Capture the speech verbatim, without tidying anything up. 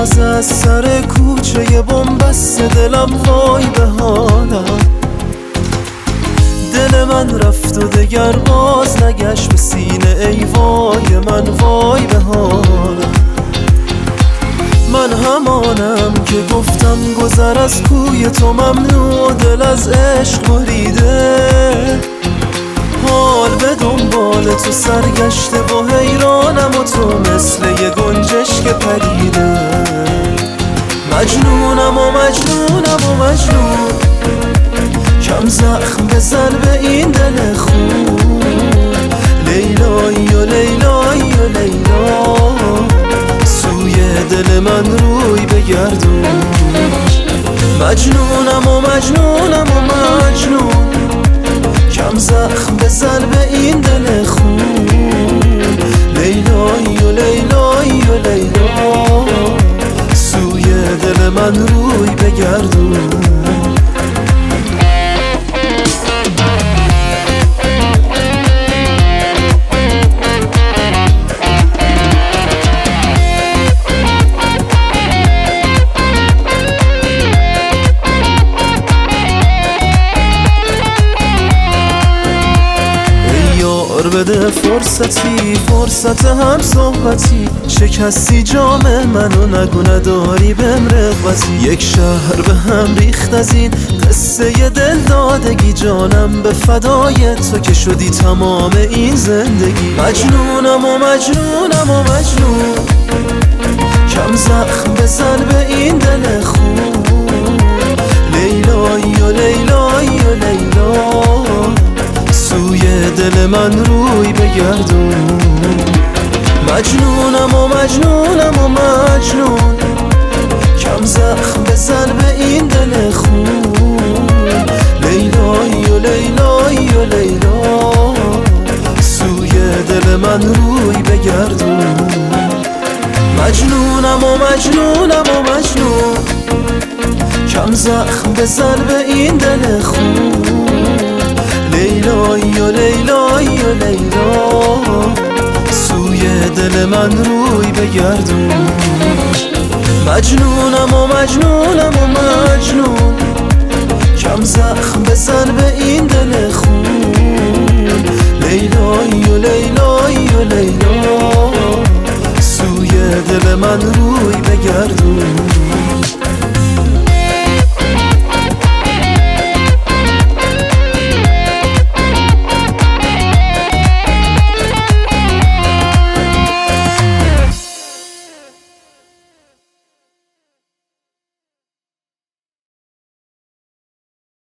باز از سر کوچه بنبست دلم وای به حالم. دل من رفت و دگر باز نگشت به سینه، ای وای من وای به حالم. من همانم که گفتم گذر از کوی تو ممنوع، دل از عشق بریده، حال به دنبال تو سرگشته و حیرانم و تو مثل یه گنجش که پریده. مجنونم و مجنونم و مجنون، کم زخم بزن به این دل خون. لیلایی و لیلایی و لیلا، سوی دل من روی بگردون. مجنونم و مجنونم و مجنون، کم زخم بزن به این دل خون. لیلایی و لیلایی و لیلا، سوی دل من روی بگردون. بده فرصتی، فرصت هم صحبتی، شکستی جام منو نگو نداری بهم رغبتی. یک شهر به هم ریخت از این قصه دل دادگی، جانم به فدای تو که شدی تمام این زندگی. مجنونم و مجنونم و مجنون، کم زخم بزن به این دل خون. لیلایی و لیلایی و لیلا، سوی دل من روی بگردون. مجنونم و مجنونم و مجنون، کم زخم بزن به این دل خون. لیلایی و لیلایی و لیلا، سوی دل من روی بگردون. مجنونم و مجنونم و مجنون، کم زخم بزن به این دل خون. لیلایی و لیلایی و لیلا، سوی دل من روی بگردون. مجنونم و مجنونم و مجنون، کم زخم بزن به این دل خون. لیلایی و لیلایی و لیلا، سوی دل من روی بگردون.